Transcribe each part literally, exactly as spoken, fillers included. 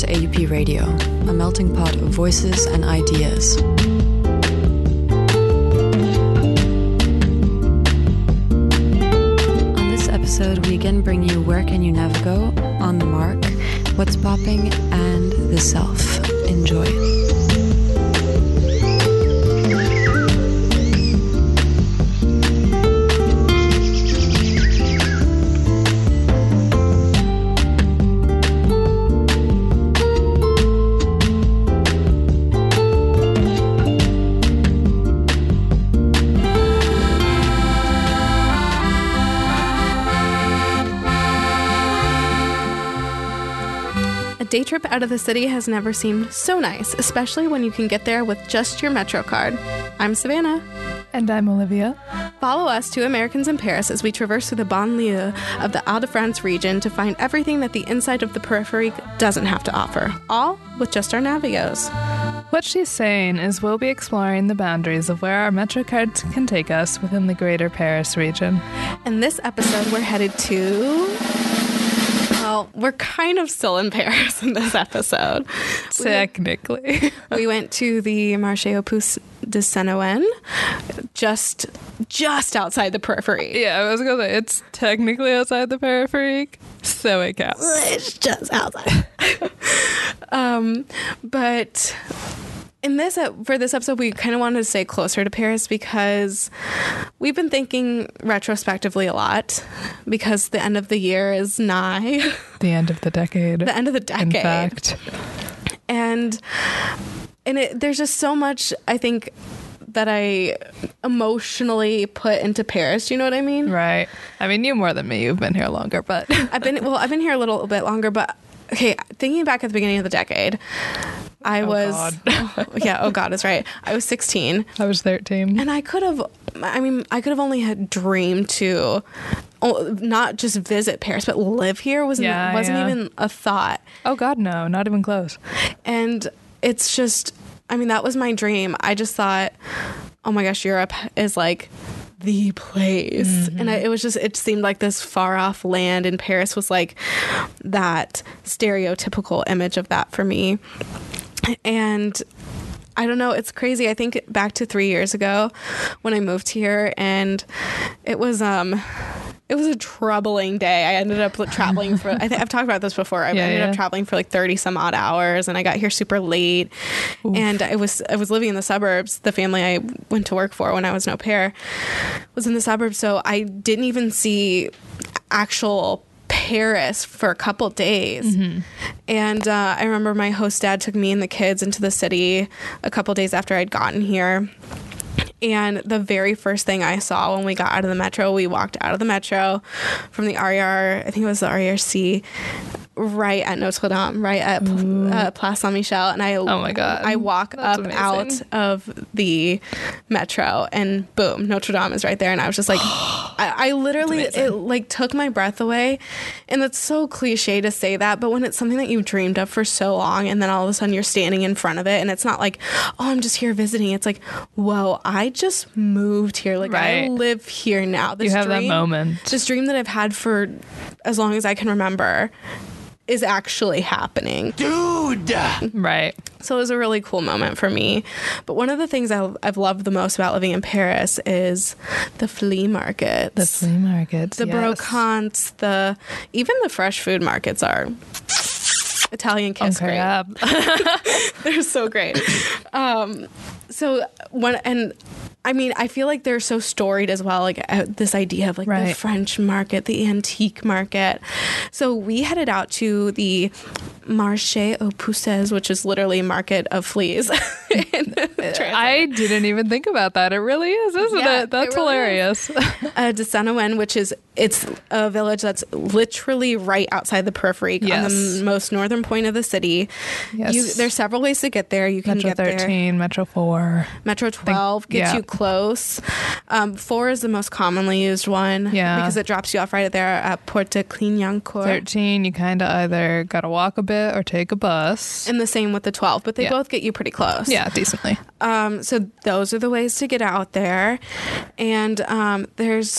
A U P Radio, a melting pot of voices and ideas. On this episode, we again bring you Where Can You Never Go, On the Mark, What's Popping, and The Self. Enjoy. Day trip out of the city has never seemed so nice, especially when you can get there with just your Metro card. I'm Savannah. And I'm Olivia. Follow us, two Americans in Paris, as we traverse through the banlieue of the Ile-de-France region to find everything that the inside of the periphery doesn't have to offer, all with just our Navigos. What she's saying is we'll be exploring the boundaries of where our Metro cards can take us within the greater Paris region. In this episode, we're headed to... Well, we're kind of still in Paris in this episode. Technically. We, we went to the Marché aux Puces de Saint-Ouen, just just outside the periphery. Yeah, I was going to say, it's technically outside the periphery, so it counts. It's just outside. um, but... In this, for this episode, we kind of wanted to stay closer to Paris because we've been thinking retrospectively a lot because the end of the year is nigh. The end of the decade. The end of the decade. In fact. And, and it, there's just so much, I think, that I emotionally put into Paris. Do you know what I mean? Right. I mean, you more than me. You've been here longer, but... I've been, well, I've been here a little bit longer, but... Okay, thinking back at the beginning of the decade, I oh was... God. oh, yeah, oh God is right. I was sixteen. I was thirteen. And I could have... I mean, I could have only had dreamed to... not just visit Paris, but live here wasn't, yeah, wasn't yeah. even a thought. Oh God, no. Not even close. And it's just... I mean, that was my dream. I just thought, oh my gosh, Europe is like... the place. Mm-hmm. And I, it was just, it seemed like this far off land, and Paris was like that stereotypical image of that for me. And I don't know, it's crazy. I think back to three years ago when I moved here, and it was, um, it was a troubling day. I ended up traveling for, I think I've talked about this before. I yeah, ended yeah. up traveling for like thirty some odd hours, and I got here super late. Oof. And I was, I was living in the suburbs. The family I went to work for when I was an au pair was in the suburbs. So I didn't even see actual Paris for a couple days. Mm-hmm. And uh, I remember my host dad took me and the kids into the city a couple days after I'd gotten here. And the very first thing I saw when we got out of the metro, we walked out of the metro from the R E R, I think it was the R E R C, right at Notre Dame, right at uh, Place Saint-Michel. And I, oh my God, I walk That's up amazing. out of the metro, and boom, Notre Dame is right there. And I was just like, I, I literally, it like took my breath away. And it's so cliche to say that, but when it's something that you've dreamed of for so long, and then all of a sudden you're standing in front of it, and it's not like, oh, I'm just here visiting. It's like, whoa, I just moved here. Like, right. I live here now. This you have dream, that moment. This dream that I've had for as long as I can remember is actually happening. Dude! Right. So it was a really cool moment for me. But one of the things I've, I've loved the most about living in Paris is the flea markets. The flea markets, The yes. brocantes, the... Even the fresh food markets are... Italian kiss okay, great. Yeah. They're so great. Um, so one... And... I mean, I feel like they're so storied as well, like uh, this idea of like right. the French market, the antique market. So we headed out to the Marché aux Puces, which is literally market of fleas. I didn't even think about that. It really is, isn't yeah, it? That's it really hilarious. uh, de Saint-Ouen, which is, it's a village that's literally right outside the periphery, yes. on the most northern point of the city. Yes. You, there's several ways to get there. You can Metro get thirteen, there. Metro four. Metro twelve think, gets yeah. you close. Um, four is the most commonly used one yeah. because it drops you off right there at Porte de Clignancourt. thirteen, you kind of either got to walk a bit or take a bus. And the same with the twelve, but they yeah. both get you pretty close. Yeah, decently. Um, so those are the ways to get out there. And um, there's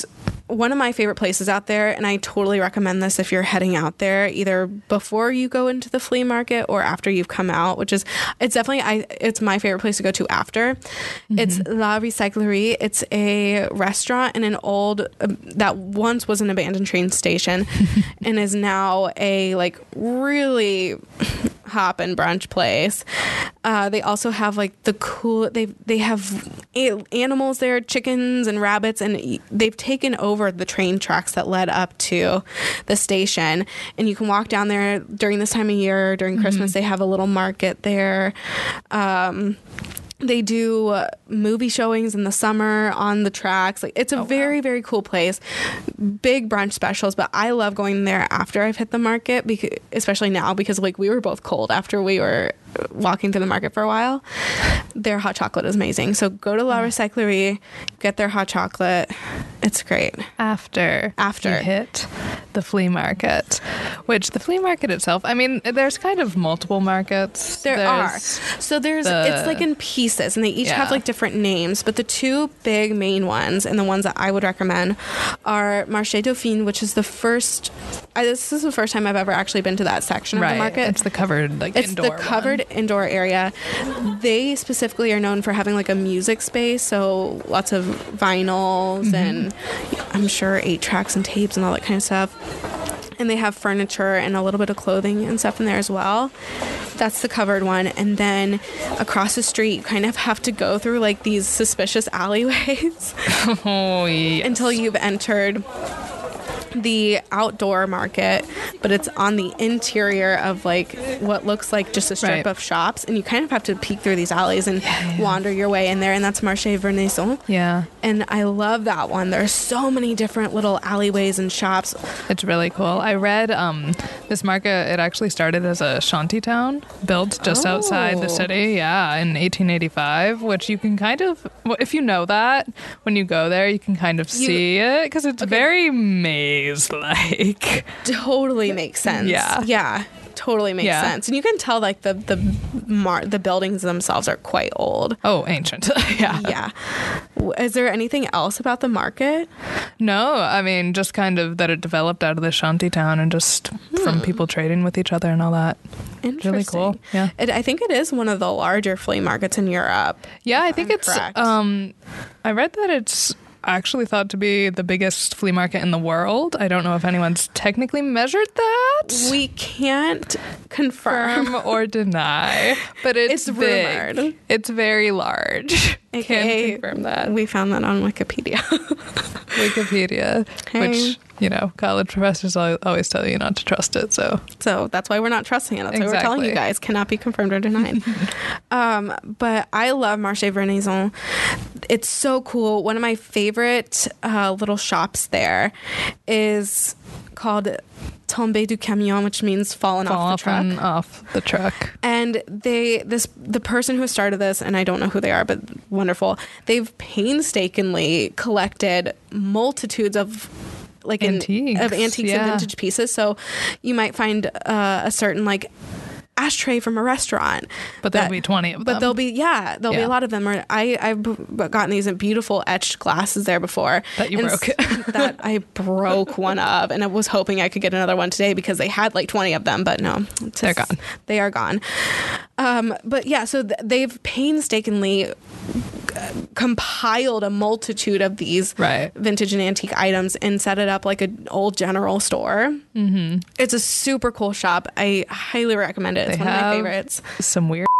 one of my favorite places out there, and I totally recommend this if you're heading out there, either before you go into the flea market or after you've come out, which is, it's definitely, I it's my favorite place to go to after. Mm-hmm. It's La Recyclerie. It's a restaurant in an old, uh, that once was an abandoned train station and is now a like really hop and brunch place. Uh, they also have like the cool, they they have a- animals there, chickens and rabbits, and they've taken over the train tracks that led up to the station. And you can walk down there during this time of year, during mm-hmm. Christmas. They have a little market there. Um, They do uh, movie showings in the summer on the tracks. Like it's a oh, very, wow. very cool place. Big brunch specials, but I love going there after I've hit the market, because, especially now because like we were both cold after we were walking through the market for a while. Their hot chocolate is amazing. So go to La Recyclerie, get their hot chocolate. It's great. After after you hit the flea market, which the flea market itself, I mean, there's kind of multiple markets. There there's are. So there's the, it's like in pieces, and they each yeah. have like different names, but the two big main ones and the ones that I would recommend are Marché Dauphine, which is the first I, this is the first time I've ever actually been to that section right. of the market. It's the covered like it's indoor the covered one. indoor area. They specifically are known for having like a music space, so lots of vinyls mm-hmm. and I'm sure eight tracks and tapes and all that kind of stuff. And they have furniture and a little bit of clothing and stuff in there as well. That's the covered one. And then across the street, you kind of have to go through like these suspicious alleyways oh, yes. until you've entered the outdoor market, but it's on the interior of like what looks like just a strip right. of shops, and you kind of have to peek through these alleys and yeah, yeah. wander your way in there, and that's Marché Vernaison. Yeah. And I love that one. There's so many different little alleyways and shops. It's really cool. I read um, this market, it actually started as a shanty town built just oh. outside the city, yeah, in eighteen eighty-five, which you can kind of, if you know that, when you go there, you can kind of you, see it, because it's okay. very maze like totally makes sense. Yeah. Yeah. Totally makes yeah. sense. And you can tell like the the mar- the buildings themselves are quite old. Oh, ancient. yeah. Yeah. Is there anything else about the market? No, I mean just kind of that it developed out of the shanty town and just hmm. from people trading with each other and all that. Interesting. Really cool. Yeah. It, I think it is one of the larger flea markets in Europe. Yeah, I think I'm it's correct. um I read that it's actually thought to be the biggest flea market in the world. I don't know if anyone's technically measured that. We can't confirm Firm or deny, but it's, it's big. rumored. It's very large. A K A Can't confirm that. We found that on Wikipedia. Wikipedia, hey. which, you know, college professors always tell you not to trust it. So so that's why we're not trusting it. That's exactly. why we're telling you guys cannot be confirmed or denied. um, but I love Marché Vernaison. It's so cool. One of my favorite uh, little shops there is called Tombé du Camion, which means fallen Fall off the truck. off the truck. And they, this, the person who started this, and I don't know who they are, but wonderful. They've painstakingly collected multitudes of like antiques, in, of antiques yeah. and vintage pieces. So you might find uh, a certain like ashtray from a restaurant, but there'll that, be twenty of them. But there'll be yeah, there'll yeah. be a lot of them. Or I I've gotten these beautiful etched glasses there before that you and broke. that I broke one of, and I was hoping I could get another one today because they had like twenty of them, but no, they're gone. They are gone. Um, but yeah, so th- they've painstakingly compiled a multitude of these right. vintage and antique items and set it up like an old general store. Mm-hmm. It's a super cool shop. I highly recommend it. It's they one of my favorites. Some weird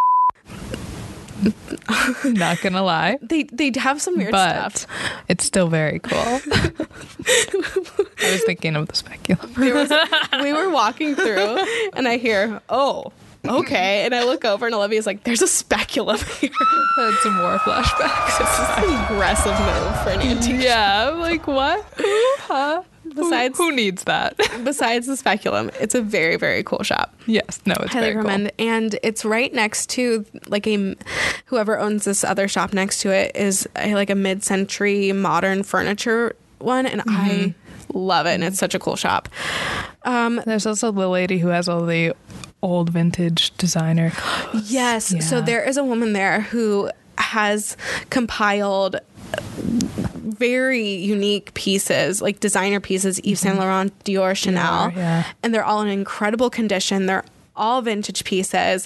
not gonna lie, they they have some weird but stuff. It's still very cool. I was thinking of the speculum. we, were, we were walking through and I hear, oh, okay, and I look over and Olivia's like, there's a speculum here. I had some war flashbacks. This is an aggressive move for an antique. Yeah, I'm like, what? Huh? Besides, who, who needs that? Besides the speculum, it's a very, very cool shop. Yes, no, it's highly very recommend. Cool. And it's right next to like a whoever owns this other shop next to it is a, like a mid-century modern furniture one, and mm-hmm. I love it. And it's such a cool shop. Um, There's also the lady who has all the old vintage designer. Yes. Yeah. So there is a woman there who has compiled very unique pieces, like designer pieces, Yves Saint Laurent, Dior, Chanel, Dior, yeah. and they're all in incredible condition. They're all vintage pieces.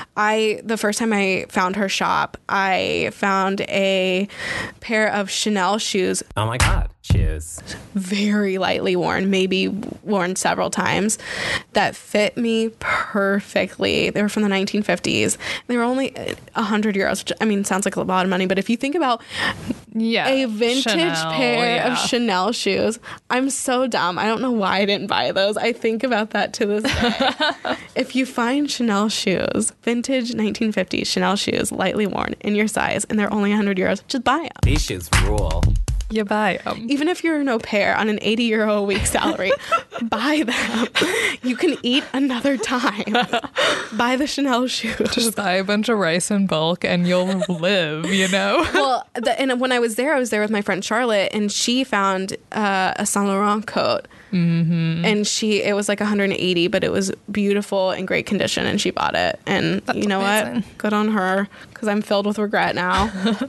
I the first time I found her shop, I found a pair of Chanel shoes. Oh my God, shoes. Very lightly worn, maybe worn several times, that fit me perfectly. They were from the nineteen fifties. They were only one hundred euros, which, I mean, sounds like a lot of money, but if you think about Yeah. a vintage Chanel, pair yeah. of Chanel shoes, I'm so dumb. I don't know why I didn't buy those. I think about that to this day. If you find Chanel shoes, vintage nineteen fifties Chanel shoes, lightly worn, in your size, and they're only one hundred euros, just buy them. These shoes rule. You buy them. Even if you're an au pair on an eighty euro a week salary, buy them. You can eat another time. Buy the Chanel shoes. Just buy a bunch of rice in bulk and you'll live, you know? Well, the, and when I was there, I was there with my friend Charlotte, and she found uh, a Saint Laurent coat. Mm-hmm. And she, it was like one hundred eighty, but it was beautiful and great condition, and she bought it. And That's you know amazing. what? Good on her, because I'm filled with regret now.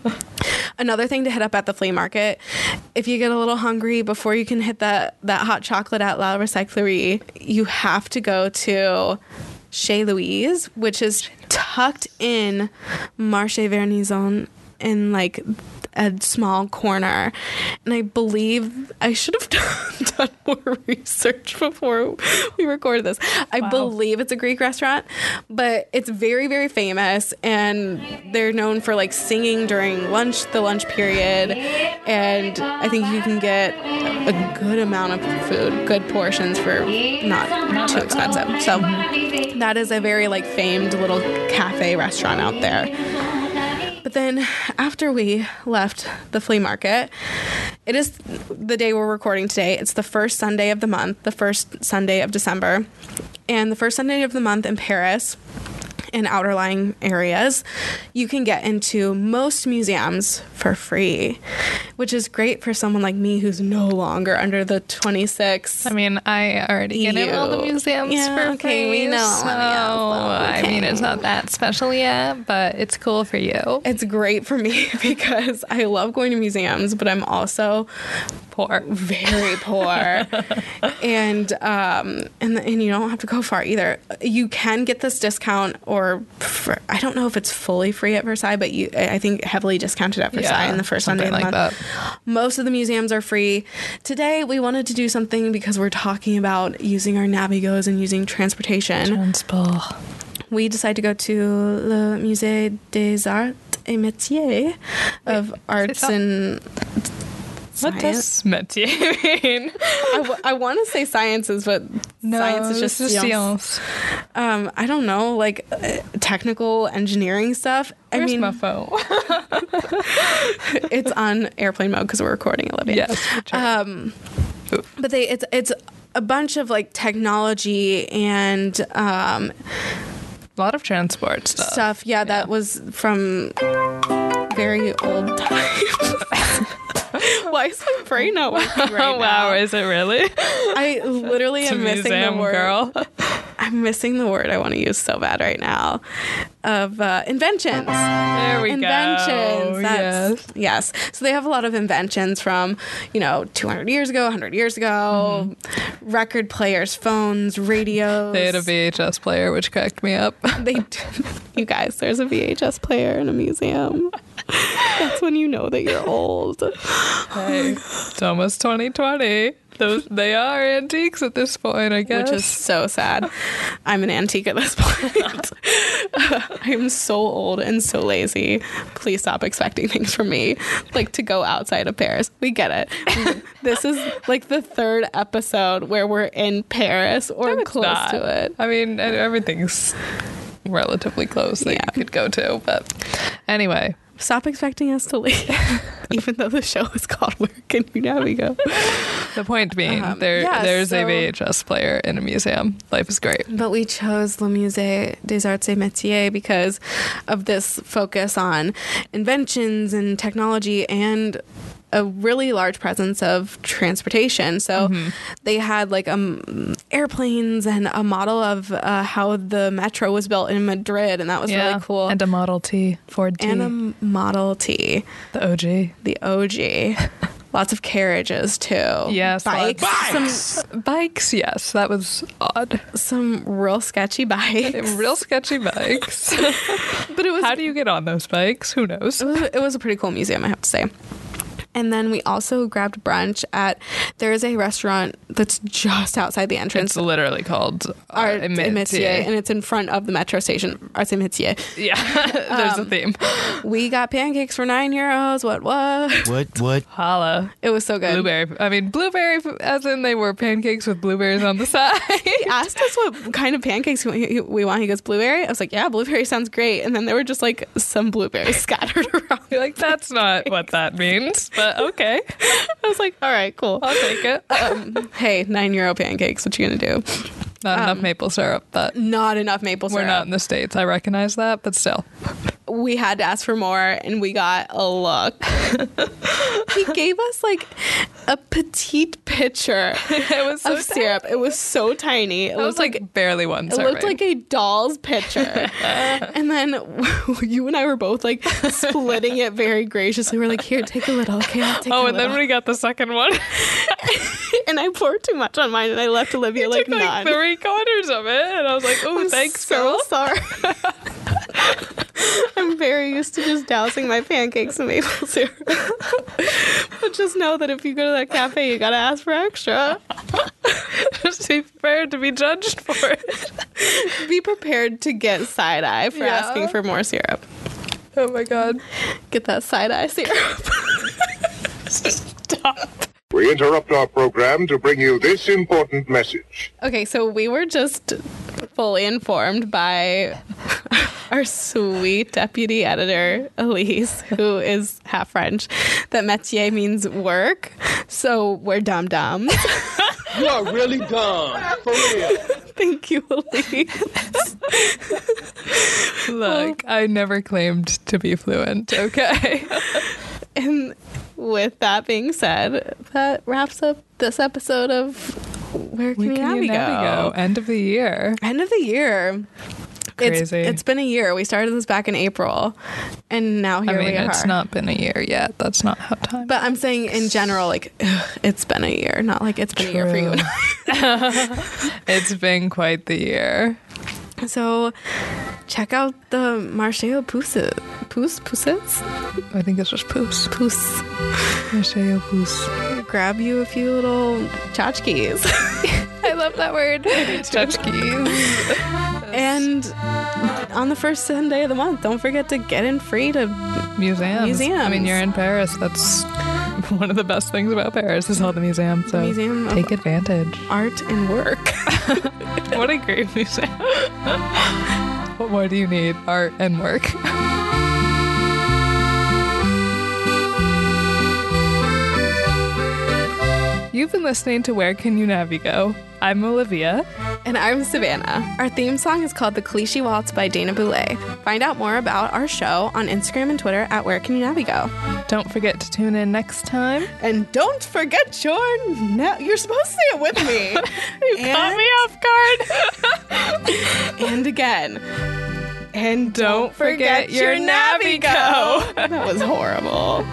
Another thing to hit up at the flea market, if you get a little hungry before you can hit that, that hot chocolate at La Recyclerie, you have to go to Chez Louise, which is tucked in Marché Vernizon, in like a small corner. And I believe I should have done, done more research before we recorded this. I Wow. believe it's a Greek restaurant, but it's very, very famous, and they're known for like singing during lunch, the lunch period. And I think you can get a good amount of food, good portions for not too expensive. So that is a very like famed little cafe restaurant out there. But then after we left the flea market, it is the day we're recording today. It's the first Sunday of the month, the first Sunday of December. And the first Sunday of the month in Paris, in outerlying areas, you can get into most museums for free, which is great for someone like me who's no longer under the twenty-six. I mean, I already get in all the You- museums Yeah, for okay, free, we know. so Yeah, I mean, okay. it's not that special yet, but it's cool for you. It's great for me because I love going to museums, but I'm also Poor. very poor, and um, and and you don't have to go far either. You can get this discount, or for, I don't know if it's fully free at Versailles, but you I think heavily discounted at Versailles Yeah, in the first Sunday of the something like month. that. Most of the museums are free. Today we wanted to do something because we're talking about using our Navigos and using transportation. Transport. We decided to go to le Musée des Arts et Métiers of Arts ça? and What Science. does métier mean? I, w- I want to say sciences, but No, science is just this is science. science. Um, I don't know, like uh, technical engineering stuff. I Where's mean, my phone? it's on airplane mode because we're recording, Olivia. Yes. for sure. Um, but they it's it's a bunch of like technology and um, a lot of transport stuff. stuff. Yeah, that was from very old times. Why is my brain not working right Oh, wow, now? is it really? I literally It's a am missing the museum word. girl. I'm missing the word I want to use so bad right now. Of uh, inventions. There we inventions. go. That's, yes. So they have a lot of inventions from, you know, two hundred years ago, one hundred years ago, mm-hmm. record players, phones, radios. They had a V H S player, which cracked me up. They did. You guys, there's a V H S player in a museum. That's when you know that you're old. Hey, it's almost twenty twenty. Those they are antiques at this point, I guess. Which is so sad. I'm an antique at this point. I'm so old and so lazy. Please stop expecting things from me, like to go outside of Paris. We get it. This is like the third episode where we're in Paris or No, it's close not. to it. I mean, everything's relatively close that Yeah. you could go to, but anyway. Stop expecting us to leave, even though the show is called Where Can You Navigate? The point being, Um, there yeah, there's a so- V H S player in a museum. Life is great. But we chose Le Musée des Arts et Métiers because of this focus on inventions and technology and a really large presence of transportation. So Mm-hmm. they had like um, airplanes and a model of uh, how the metro was built in Madrid, and that was really cool. And a Model T, Ford T, And a Model T, the O G. the O G. Lots of carriages too. Yes, bikes. lots- Some Bikes, yes, that was odd. some real sketchy bikes. Real sketchy bikes. But it was How do you get on those bikes? Who knows? it was it was a pretty cool museum, I have to say. And then we also grabbed brunch at, there is a restaurant that's just outside the entrance. It's literally called uh, Art Métier. Métier, and it's in front of the metro station, Art Métier. Yeah, there's Um, a theme. We got pancakes for nine euros. What, what? What? What? Holla. It was so good. Blueberry. I mean, blueberry, as in they were pancakes with blueberries on the side. He asked us what kind of pancakes we we want. He goes, blueberry? I was like, yeah, blueberry sounds great. And then there were just like some blueberries scattered around. You're like, that's not what that means, but okay. I was like, all right, cool. I'll take it. Um, hey, nine euro pancakes. What you gonna do? Not enough maple syrup. That Not enough maple syrup. we're not in the States. I recognize that, but still. We had to ask for more, and we got a look. He gave us like a petite pitcher It was so of syrup. It was so tiny. It It was looked like, like barely one it serving. looked like a doll's pitcher. And then you and I were both like splitting it very graciously. We're like, here, take a little. Okay, I'll take Oh, a and then little. we got the second one. And I poured too much on mine, and I left Olivia like Took like none. three quarters of it, and I was like, "Oh, I'm thanks, so girl." sorry. I'm very used to just dousing my pancakes in maple syrup. But just know that if you go to that cafe, you gotta ask for extra. Just be prepared to be judged for it. Be prepared to get side eye for Yeah. asking for more syrup. Oh my god! Get that side eye syrup. Stop. We interrupt our program to bring you this important message. Okay, so we were just fully informed by our sweet deputy editor, Elise, who is half French, that métier means work. So we're dum-dums. You are really dumb. For real. Thank you, Elise. Look, I never claimed to be fluent. Okay. And with that being said, that wraps up this episode of Where Can, We You can Navy you Go? go? End of the year. End of the year. It's, Crazy. it's been a year. We started this back in April, and now I here mean, we are. it's not been a year yet. That's not how time. But I'm saying in general, like, ugh, it's been a year, not like it's been a year for you and I. It's been quite the year. So check out the Marché aux Pousses. Pousse? Pousses? I think it's just poos. Pousse. Marché aux poos. Grab you a few little tchotchkes. I love that word. Tchotchkes. And on the first Sunday of the month, don't forget to get in free to Museums. Museums. I mean, you're in Paris. That's one of the best things about Paris is all the museums. So Museum of take advantage. art and work. What a great museum. What more do you need? Art and work. You've been listening to Where Can You Navy Go? I'm Olivia. And I'm Savannah. Our theme song is called The Clichy Waltz by Dana Boulay. Find out more about our show on Instagram and Twitter at Where Can You Navy Go. Don't forget to tune in next time. And don't forget your... Na- You're supposed to say it with me. You caught me off guard. And again. And Don't forget your Navy Go. That was horrible.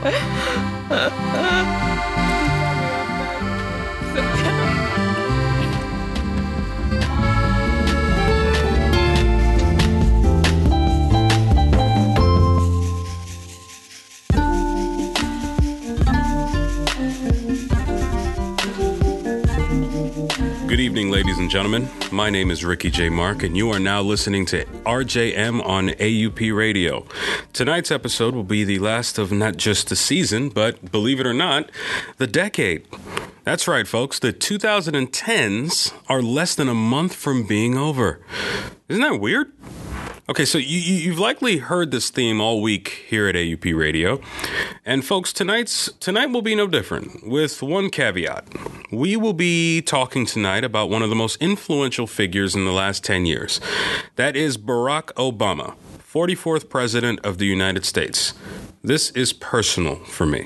Good evening, ladies and gentlemen. My name is Ricky J. Mark, and you are now listening to R J M on A U P Radio. Tonight's episode will be the last of not just the season, but, believe it or not, the decade. That's right, folks. The twenty tens are less than a month from being over. Isn't that weird? Okay, so you, you, you've likely heard this theme all week here at A U P Radio. And folks, tonight's tonight will be no different, with one caveat. We will be talking tonight about one of the most influential figures in the last ten years. That is Barack Obama, forty-fourth President of the United States. This is personal for me.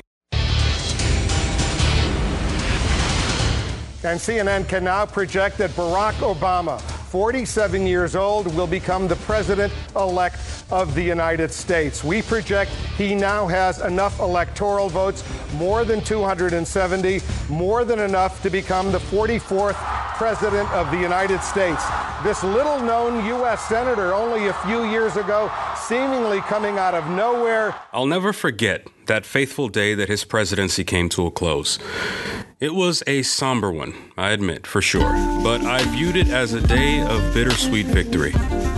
And C N N can now project that Barack Obama forty-seven years old, will become the president-elect of the United States. We project he now has enough electoral votes, more than two hundred seventy, more than enough to become the forty-fourth president of the United States. This little-known U S senator only a few years ago, seemingly coming out of nowhere. I'll never forget that fateful day that his presidency came to a close. It was a somber one, I admit, for sure, but I viewed it as a day of bittersweet victory.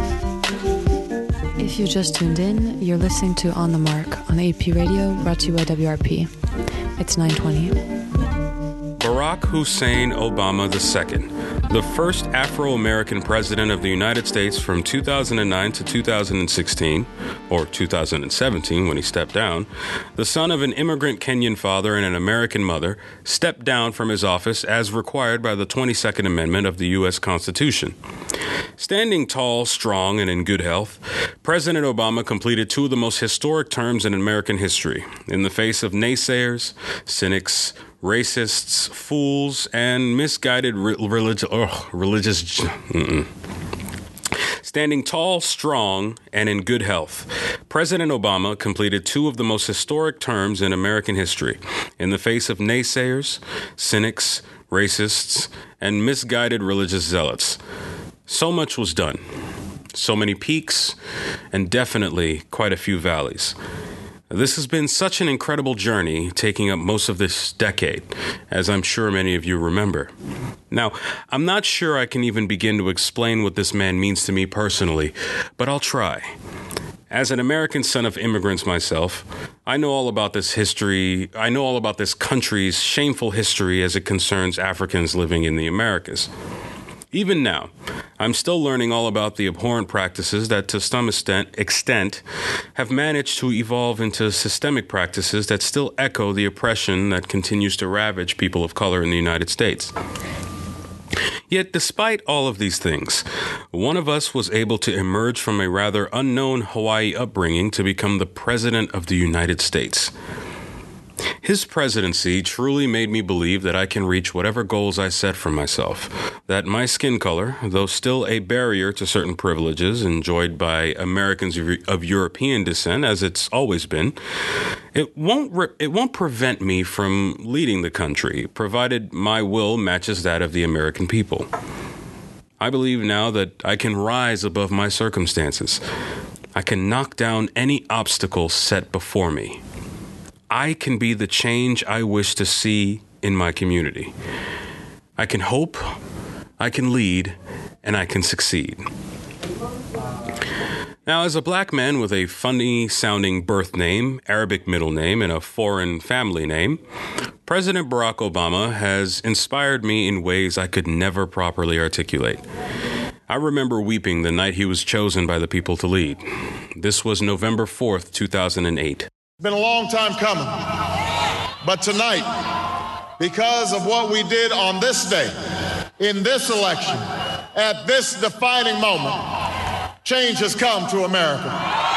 If you just tuned in, you're listening to On the Mark on A P Radio, brought to you by W R P. It's nine twenty. Barack Hussein Obama the Second, the first Afro-American president of the United States from two thousand nine to two thousand sixteen, or two thousand seventeen when he stepped down, the son of an immigrant Kenyan father and an American mother, stepped down from his office as required by the twenty-second Amendment of the U S Constitution. Standing tall, strong, and in good health, President Obama completed two of the most historic terms in American history, in the face of naysayers, cynics, racists, fools, and misguided re- religi- oh, religious... Mm-mm. Standing tall, strong, and in good health, President Obama completed two of the most historic terms in American history, in the face of naysayers, cynics, racists, and misguided religious zealots. So much was done. So many peaks, and definitely quite a few valleys. This has been such an incredible journey, taking up most of this decade, as I'm sure many of you remember. Now, I'm not sure I can even begin to explain what this man means to me personally, but I'll try. As an American son of immigrants myself, I know all about this history. I know all about this country's shameful history as it concerns Africans living in the Americas. Even now, I'm still learning all about the abhorrent practices that to some extent, extent have managed to evolve into systemic practices that still echo the oppression that continues to ravage people of color in the United States. Yet, despite all of these things, one of us was able to emerge from a rather unknown Hawaii upbringing to become the President of the United States. His presidency truly made me believe that I can reach whatever goals I set for myself, that my skin color, though still a barrier to certain privileges enjoyed by Americans of European descent, as it's always been, it won't re- it won't prevent me from leading the country, provided my will matches that of the American people. I believe now that I can rise above my circumstances. I can knock down any obstacle set before me. I can be the change I wish to see in my community. I can hope, I can lead, and I can succeed. Now, as a black man with a funny-sounding birth name, Arabic middle name, and a foreign family name, President Barack Obama has inspired me in ways I could never properly articulate. I remember weeping the night he was chosen by the people to lead. This was November fourth, two thousand eight. It's been a long time coming, but tonight, because of what we did on this day, in this election, at this defining moment, change has come to America.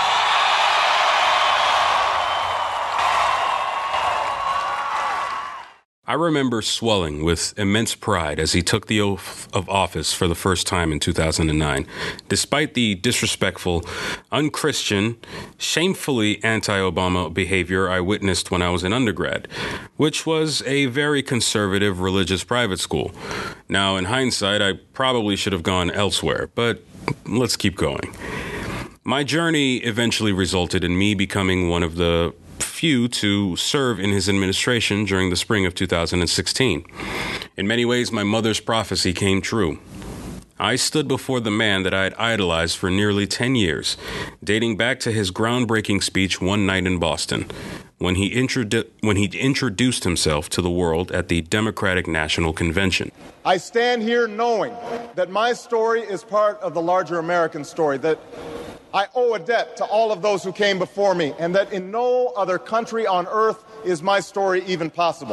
I remember swelling with immense pride as he took the oath of office for the first time in two thousand nine, despite the disrespectful, unchristian, shamefully anti-Obama behavior I witnessed when I was an undergrad, which was a very conservative religious private school. Now, in hindsight, I probably should have gone elsewhere, but let's keep going. My journey eventually resulted in me becoming one of the few to serve in his administration during the spring of two thousand sixteen. In many ways, my mother's prophecy came true. I stood before the man that I had idolized for nearly ten years, dating back to his groundbreaking speech one night in Boston, when he, introdu- when he introduced himself to the world at the Democratic National Convention. I stand here knowing that my story is part of the larger American story, that I owe a debt to all of those who came before me, and that in no other country on earth is my story even possible.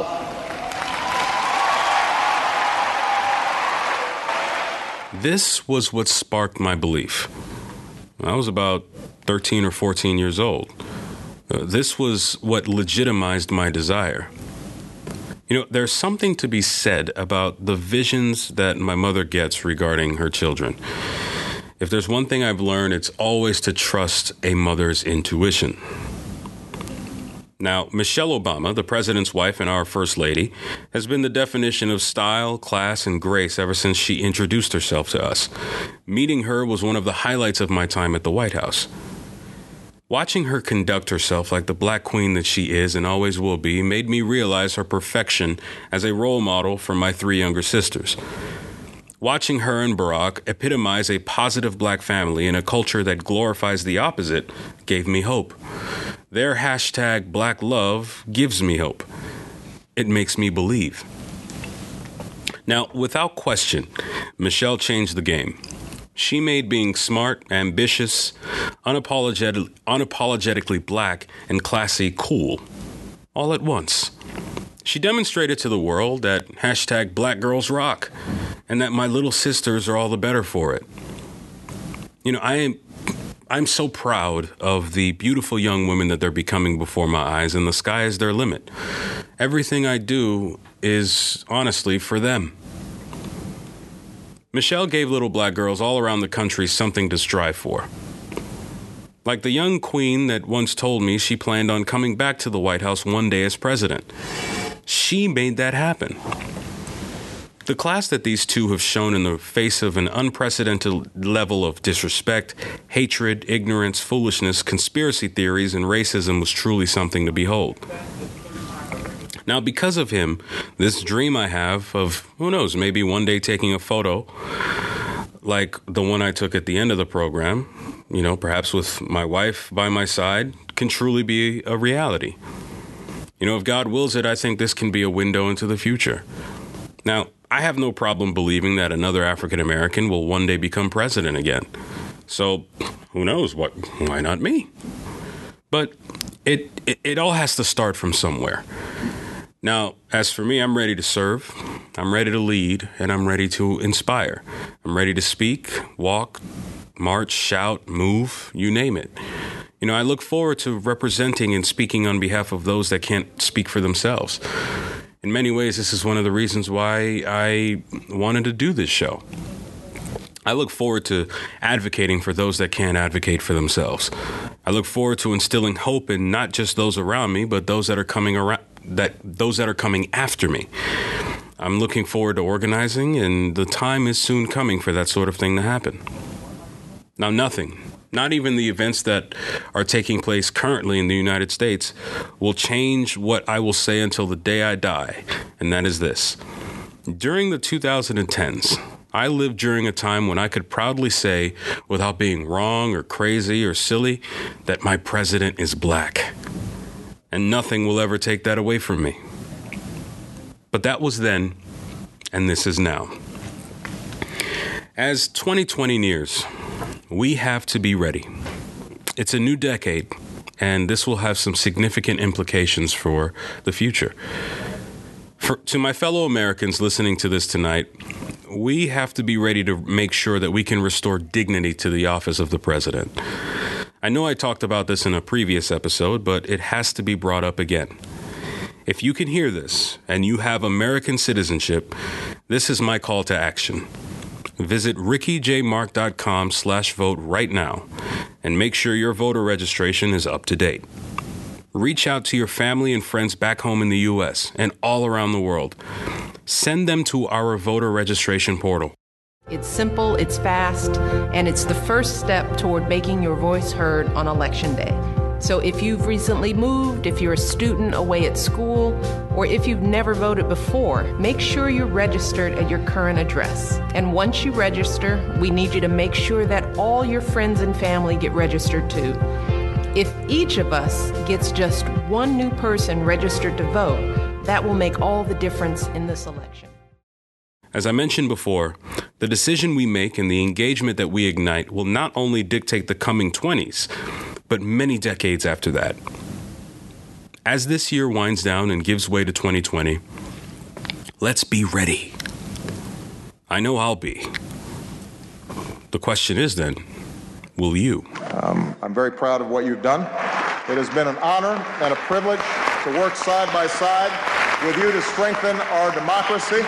This was what sparked my belief. I was about thirteen or fourteen years old. Uh, this was what legitimized my desire. You know, there's something to be said about the visions that my mother gets regarding her children. If there's one thing I've learned, it's always to trust a mother's intuition. Now, Michelle Obama, the president's wife and our first lady, has been the definition of style, class, and grace ever since she introduced herself to us. Meeting her was one of the highlights of my time at the White House. Watching her conduct herself like the black queen that she is and always will be made me realize her perfection as a role model for my three younger sisters. Watching her and Barack epitomize a positive black family in a culture that glorifies the opposite gave me hope. Their hashtag Black Love gives me hope. It makes me believe. Now, without question, Michelle changed the game. She made being smart, ambitious, unapologetic, unapologetically black, and classy cool, all at once. She demonstrated to the world that hashtag Black Girls Rock, and that my little sisters are all the better for it. You know, I am I'm so proud of the beautiful young women that they're becoming before my eyes, and the sky is their limit. Everything I do is honestly for them. Michelle gave little black girls all around the country something to strive for. Like the young queen that once told me she planned on coming back to the White House one day as president. She made that happen. The class that these two have shown in the face of an unprecedented level of disrespect, hatred, ignorance, foolishness, conspiracy theories, and racism was truly something to behold. Now, because of him, this dream I have of, who knows, maybe one day taking a photo like the one I took at the end of the program, you know, perhaps with my wife by my side, can truly be a reality. You know, if God wills it, I think this can be a window into the future. Now, I have no problem believing that another African American will one day become president again. So, who knows? What? Why not me? But it, it it all has to start from somewhere. Now, as for me, I'm ready to serve, I'm ready to lead, and I'm ready to inspire. I'm ready to speak, walk, march, shout, move, you name it. You know, I look forward to representing and speaking on behalf of those that can't speak for themselves. In many ways, this is one of the reasons why I wanted to do this show. I look forward to advocating for those that can't advocate for themselves. I look forward to instilling hope in not just those around me, but those that are coming around, that those that are coming after me. I'm looking forward to organizing, and the time is soon coming for that sort of thing to happen. Now, nothing, not even the events that are taking place currently in the United States, will change what I will say until the day I die, and that is this. During the two thousand tens, I lived during a time when I could proudly say, without being wrong or crazy or silly, that my president is black. And nothing will ever take that away from me. But that was then, and this is now. As twenty twenty nears, we have to be ready. It's a new decade, and this will have some significant implications for the future. For, to my fellow Americans listening to this tonight, we have to be ready to make sure that we can restore dignity to the office of the president. I know I talked about this in a previous episode, but it has to be brought up again. If you can hear this and you have American citizenship, this is my call to action. Visit rickyjmark.com slash vote right now and make sure your voter registration is up to date. Reach out to your family and friends back home in the U S and all around the world. Send them to our voter registration portal. It's simple, it's fast, and it's the first step toward making your voice heard on Election Day. So if you've recently moved, if you're a student away at school, or if you've never voted before, make sure you're registered at your current address. And once you register, we need you to make sure that all your friends and family get registered too. If each of us gets just one new person registered to vote, that will make all the difference in this election. As I mentioned before, the decision we make and the engagement that we ignite will not only dictate the coming twenties, but many decades after that. As this year winds down and gives way to twenty twenty, let's be ready. I know I'll be. The question is then, will you? Um, I'm very proud of what you've done. It has been an honor and a privilege to work side by side with you to strengthen our democracy.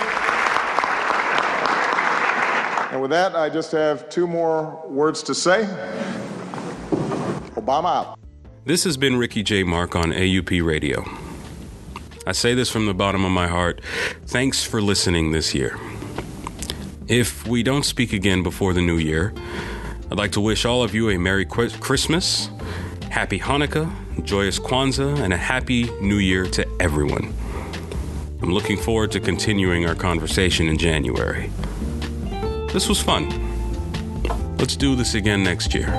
And with that, I just have two more words to say. Obama out. This has been Ricky J. Mark on A U P Radio. I say this from the bottom of my heart. Thanks for listening this year. If we don't speak again before the new year, I'd like to wish all of you a Merry Christmas, Happy Hanukkah, joyous Kwanzaa, and a Happy New Year to everyone. I'm looking forward to continuing our conversation in January. This was fun. Let's do this again next year.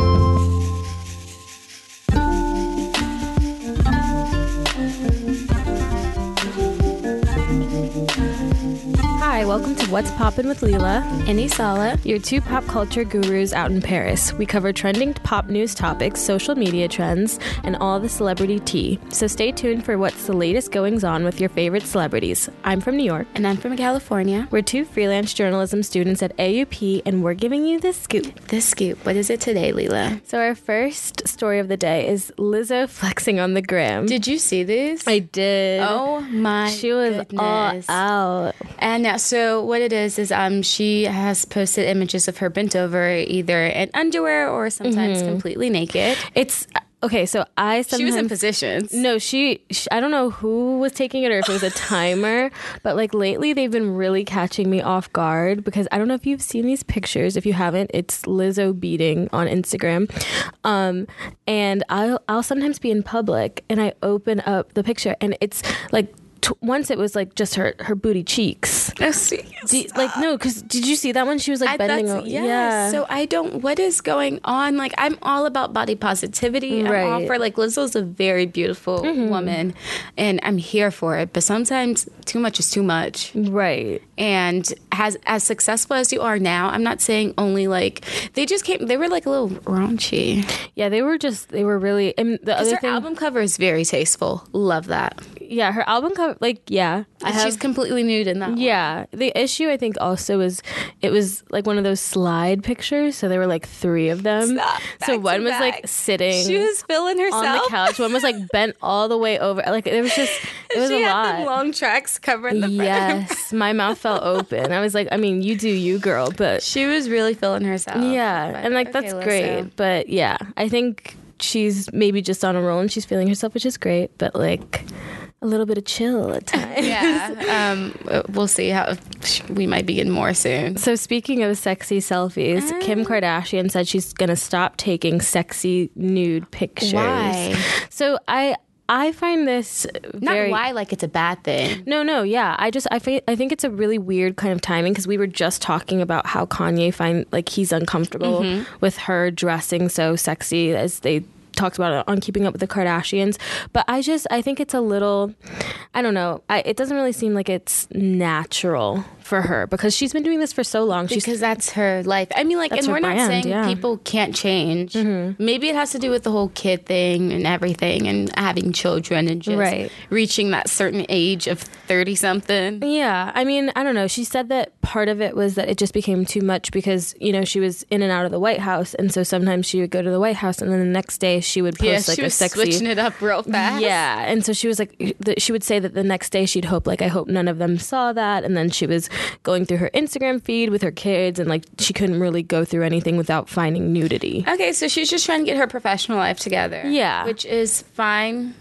Hi, welcome to What's Poppin' with Leela and Isala, your two pop culture gurus out in Paris. We cover trending pop news topics, social media trends, and all the celebrity tea. So stay tuned for what's the latest goings on with your favorite celebrities. I'm from New York. And I'm from California. We're two freelance journalism students at A U P, and we're giving you the scoop. The scoop. What is it today, Leela? So our first story of the day is Lizzo flexing on the gram. Did you see this? I did. Oh my She was goodness. all out. And now, so what it is is um she has posted images of her bent over, either in underwear or sometimes mm-hmm. completely naked. It's okay. So I sometimes, she was in positions. No, she, she. I don't know who was taking it or if it was a timer, but like lately they've been really catching me off guard because I don't know if you've seen these pictures. If you haven't, it's Lizzo beating on Instagram, um, and I'll I'll sometimes be in public and I open up the picture and it's like. Once it was like just her her booty cheeks. Oh, see, Do, like no, because did you see that one? She was like I bending over. Yeah. yeah. So I don't. What is going on? Like I'm all about body positivity. Right. I'm all for like Lizzo's a very beautiful mm-hmm. woman, and I'm here for it. But sometimes too much is too much. Right. And as as successful as you are now, I'm not saying only like they just came. They were like a little raunchy. Yeah, they were just they were really. And the other her thing, album cover is very tasteful. Love that. Yeah, her album cover, like, yeah. I have, she's completely nude in that Yeah. one. The issue, I think, also is it was like one of those slide pictures. So there were like three of them. Stop, so one was back. like sitting. She was feeling herself. On the couch. One was like bent all the way over. Like, it was just, it was she a had lot. Them long tracks covering the front. Yes. My mouth fell open. I was like, I mean, you do you, girl. But she was really feeling herself. Yeah. But, and like, okay, that's Lizzo. great. But yeah, I think she's maybe just on a roll and she's feeling herself, which is great. But like, a little bit of chill at times. Yeah. Um, we'll see how we might be getting more soon. So speaking of sexy selfies, uh, Kim Kardashian said she's going to stop taking sexy nude pictures. Why? So I I find this very... Not why, like it's a bad thing. No, no, yeah. I just, I, fi- I think it's a really weird kind of timing because we were just talking about how Kanye find like he's uncomfortable mm-hmm. with her dressing so sexy as they talked about it on Keeping Up with the Kardashians. But I just, I think it's a little, I don't know. I, it doesn't really seem like it's natural for her because she's been doing this for so long. Because she's, that's her life. I mean, like, and we're brand, not saying yeah. people can't change. Mm-hmm. Maybe it has to do with the whole kid thing and everything and having children and just right. reaching that certain age of thirty something. Yeah. I mean, I don't know. She said that part of it was that it just became too much because, you know, she was in and out of the White House. And so sometimes she would go to the White House and then the next day she would post yeah, like she a was sexy... switching it up real fast. Yeah. And so she was like, she would say that the next day she'd hope, like, I hope none of them saw that. And then she was going through her Instagram feed with her kids and like she couldn't really go through anything without finding nudity. Okay, so she's just trying to get her professional life together. Yeah. Which is fine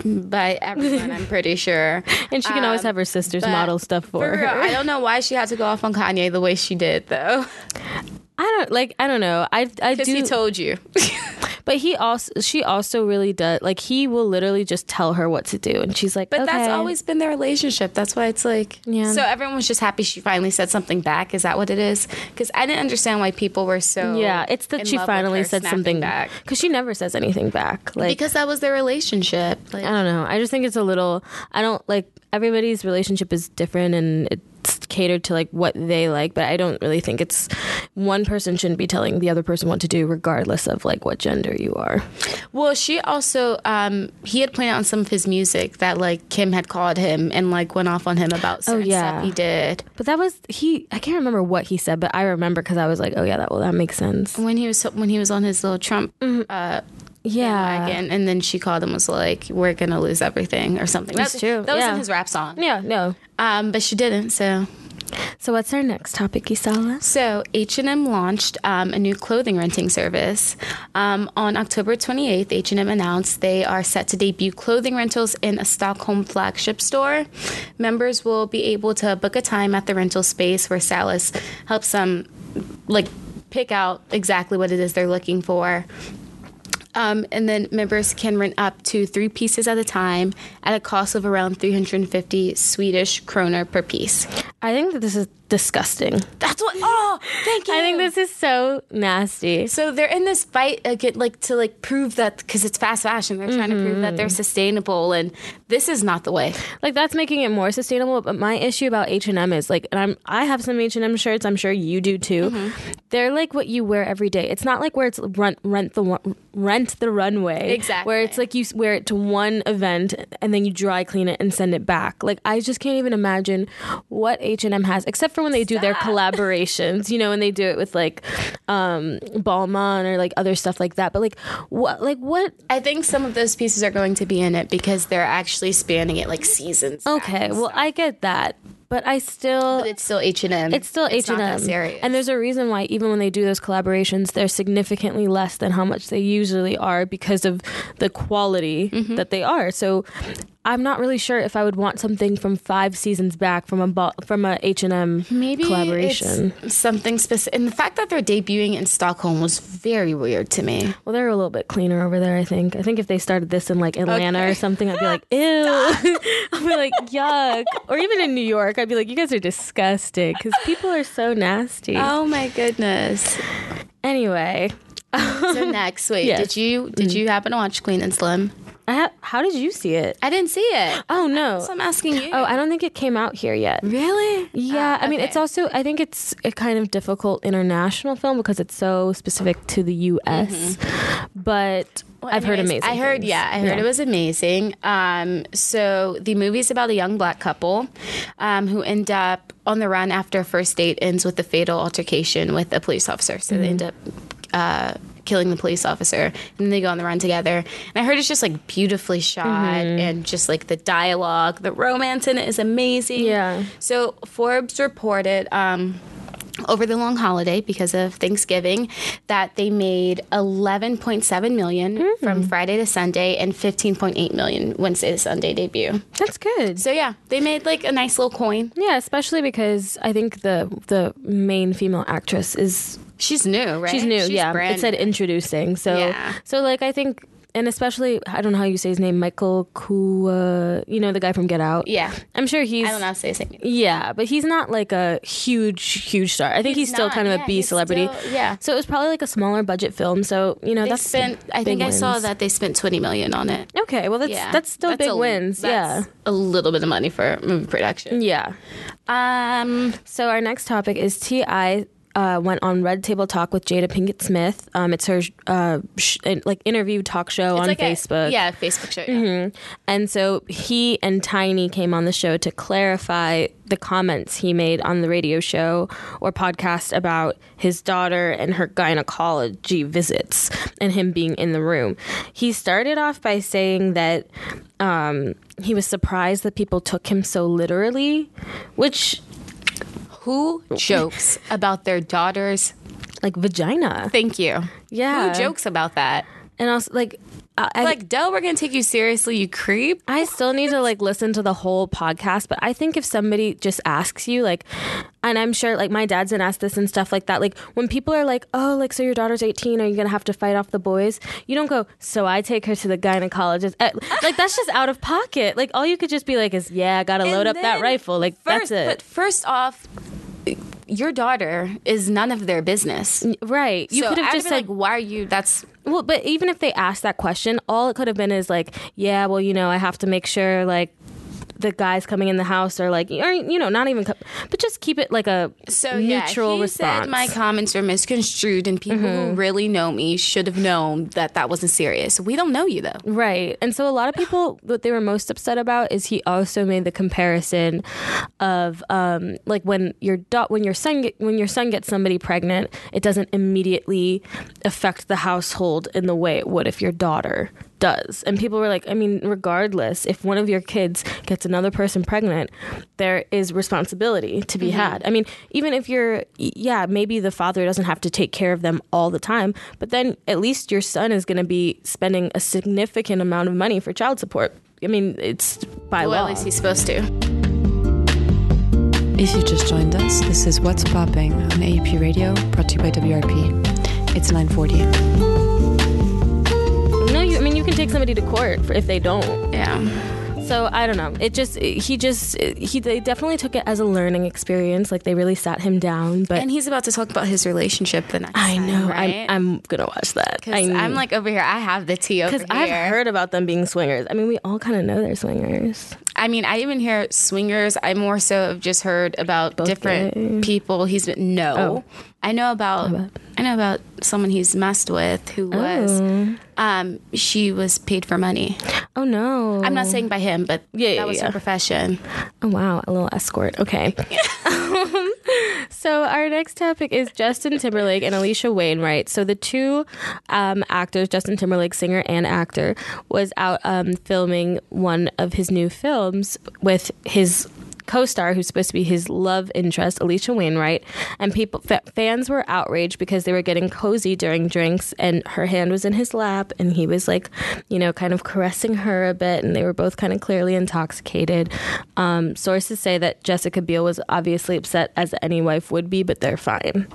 by everyone, I'm pretty sure. And she can um, always have her sister's model stuff for, for her. Real, I don't know why she had to go off on Kanye the way she did, though. I don't like. I don't know. I I do. Because he told you. But he also, she also really does. Like he will literally just tell her what to do, and she's like, But okay. that's always been their relationship. That's why it's like. Yeah. So everyone was just happy she finally said something back. Is that what it is? Because I didn't understand why people were so. Yeah, it's that she finally said something back. Because she never says anything back. Like because that was their relationship. Like, I don't know. I just think it's a little. I don't like everybody's relationship is different and it's catered to like what they like, but I don't really think it's one person shouldn't be telling the other person what to do regardless of like what gender you are. Well, she also um he had played on some of his music that like Kim had called him and like went off on him about certain oh, yeah. stuff he did. But that was he I can't remember what he said, but I remember because I was like, oh yeah, that well that makes sense. When he was when he was on his little Trump mm-hmm. uh Yeah. bandwagon, and then she called and was like, "We're gonna lose everything" or something. That's That- true. That was yeah. in his rap song. Yeah, no. Um, but she didn't. So. So what's our next topic, Isala? So H and M launched um, a new clothing renting service. Um, on October twenty-eighth, H and M announced they are set to debut clothing rentals in a Stockholm flagship store. Members will be able to book a time at the rental space where stylists helps them like pick out exactly what it is they're looking for. Um, and then members can rent up to three pieces at a time at a cost of around three hundred fifty Swedish kroner per piece. I think that this is disgusting. That's what. Oh, thank you. I think this is so nasty. So they're in this fight, uh, get, like to like prove that because it's fast fashion. They're trying mm-hmm. to prove that they're sustainable, and this is not the way. Like that's making it more sustainable. But my issue about H and M is like, and I'm I have some H and M shirts. I'm sure you do too. Mm-hmm. They're like what you wear every day. It's not like where it's rent rent the rent the runway. Exactly. Where it's like you wear it to one event and then you dry clean it and send it back. Like I just can't even imagine what H and M has, except for when they do their collaborations, you know, when they do it with like um, Balmain or like other stuff like that. But like what, like what? I think some of those pieces are going to be in it because they're actually spanning it like seasons. Okay, well I get that. But I still... But it's still H and M. It's still H and M. It's not that serious. And there's a reason why even when they do those collaborations, they're significantly less than how much they usually are because of the quality mm-hmm. that they are. So I'm not really sure if I would want something from five seasons back from a bo- from a H and M Maybe collaboration. It's something specific. And the fact that they're debuting in Stockholm was very weird to me. Well, they're a little bit cleaner over there, I think. I think if they started this in like Atlanta okay. or something, I'd be like, ew. I'd be like, yuck. Or even in New York, I'd be like, you guys are disgusting because people are so nasty. Oh my goodness. Anyway. So next, wait, yes. did you did you happen to watch Queen and Slim? I ha- how did you see it? I didn't see it. Oh, no. So I'm asking you. Oh, I don't think it came out here yet. Really? Yeah. Oh, I mean, okay. it's also, I think it's a kind of difficult international film because it's so specific to the U S. Mm-hmm. But well, I've anyways, heard amazing I heard, things. yeah, I heard yeah. it was amazing. Um, so the movie is about a young black couple um, who end up on the run after a first date ends with a fatal altercation with a police officer. So mm-hmm. they end up... Uh, killing the police officer, and then they go on the run together. And I heard it's just like beautifully shot mm-hmm. and just like the dialogue, the romance in it is amazing. Yeah. So Forbes reported um, over the long holiday because of Thanksgiving that they made eleven point seven million mm-hmm. from Friday to Sunday and fifteen point eight million Wednesday to Sunday debut. That's good. So yeah, they made like a nice little coin. Yeah, especially because I think the the main female actress is She's new, right? She's new, She's yeah. Brand it said introducing. So, yeah. so like, I think, and especially, I don't know how you say his name, Michael Kua, you know, the guy from Get Out. Yeah. I'm sure he's... I don't know how to say his name. Yeah, but he's not like a huge, huge star. I think he's, he's still not, kind of yeah, a B celebrity. Still, yeah. So it was probably like a smaller budget film. So, you know, they that's spent, I think wins. I saw that they spent twenty million on it. Okay, well, that's yeah. that's still that's big a, wins. That's yeah. a little bit of money for movie production. Yeah. Um. So our next topic is T I Uh, went on Red Table Talk with Jada Pinkett Smith. Um, it's her uh, sh- like interview talk show it's on like Facebook. A, yeah, Facebook show. Yeah. Mm-hmm. And so he and Tiny came on the show to clarify the comments he made on the radio show or podcast about his daughter and her gynecology visits and him being in the room. He started off by saying that um, he was surprised that people took him so literally, which... Who jokes about their daughter's like vagina? Thank you. Yeah. Who jokes about that? And also like I, like Del, we're gonna take you seriously, you creep. I still need to like listen to the whole podcast, but I think if somebody just asks you like, and I'm sure like my dad's been asked this and stuff like that, like when people are like, oh, like so your daughter's eighteen, are you gonna have to fight off the boys? You don't go, so I take her to the gynecologist. Like that's just out of pocket. Like all you could just be like is, yeah, I gotta load up that rifle. Like first, that's it. But first off, your daughter is none of their business, right? You so could have I'd just be said, like, "Why are you?" That's well, but even if they asked that question, all it could have been is like, "Yeah, well, you know, I have to make sure like the guys coming in the house are like, or, you know, not even, co- but just keep it like a So neutral yeah, he response. said my comments were misconstrued, and people Mm-hmm. who really know me should have known that that wasn't serious. We don't know you though, right? And so a lot of people, what they were most upset about is he also made the comparison of um, like when your da- when your son get- when your son gets somebody pregnant, it doesn't immediately affect the household in the way it would if your daughter does. And people were like, I mean, regardless, if one of your kids gets another person pregnant, there is responsibility to be Mm-hmm. had. I mean, even if you're, yeah, maybe the father doesn't have to take care of them all the time, but then at least your son is going to be spending a significant amount of money for child support. I mean, it's by well, law. at least he's supposed to. If you just joined us, this is What's Popping on A U P Radio, brought to you by W R P. It's nine forty. No, you, I mean, you can take somebody to court for if they don't. Yeah. So I don't know. It just he just he they definitely took it as a learning experience. Like they really sat him down. But And he's about to talk about his relationship the next I time, know. right? I'm, I'm gonna watch that. Because I'm like over here. I have the tea over here. because I've heard about them being swingers. I mean, we all kind of know they're swingers. I mean, I even hear swingers. I more so have just heard about Both different gay. people. He's been no. Oh. I know about. I know about someone he's messed with who was. Oh. Um, she was paid for money. Oh no. I'm not saying by him, but Yeah, yeah, that was yeah. her profession. Oh wow, a little escort. Okay. um, so our next topic is Justin Timberlake and Alicia Wainwright. So the two um, actors, Justin Timberlake, singer and actor, was out um, filming one of his new films with his co-star, who's supposed to be his love interest, Alicia Wainwright, and people fa- fans were outraged because they were getting cozy during drinks, and her hand was in his lap, and he was like, you know, kind of caressing her a bit, and they were both kind of clearly intoxicated. Um, sources say that Jessica Biel was obviously upset, as any wife would be, but they're fine.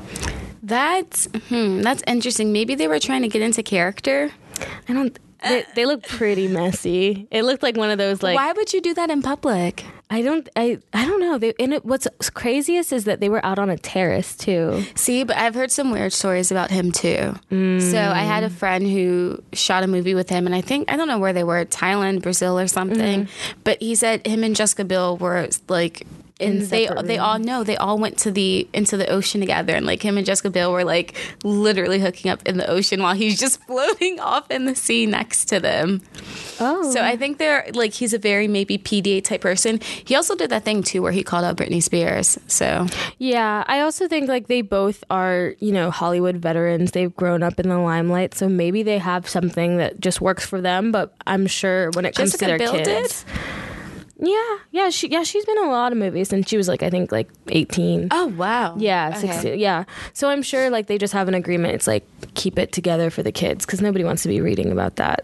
That's hmm, that's interesting. Maybe they were trying to get into character. I don't. They, they look pretty messy. It looked like one of those like. Why would you do that in public? I don't. I. I don't know. They, and it, what's craziest is that they were out on a terrace too. See, but I've heard some weird stories about him too. Mm. So I had a friend who shot a movie with him, and I think I don't know where they were, Thailand, Brazil, or something. Mm-hmm. But he said him and Jessica Biel were like. And In they separate they all know they all went to the into the ocean together, and like him and Jessica Biel were like literally hooking up in the ocean while he's just floating off in the sea next to them. Oh, So I think they're like he's a very maybe P D A type person. He also did that thing too where he called out Britney Spears. So yeah, I also think like they both are, you know, Hollywood veterans. They've grown up in the limelight, so maybe they have something that just works for them. But I'm sure when it comes Jessica to their Biel kids, did? yeah, yeah, she yeah she's been in a lot of movies, and she was like I think like eighteen. Oh wow. Yeah, Okay. sixteen. Yeah. So I'm sure like they just have an agreement. It's like keep it together for the kids because nobody wants to be reading about that.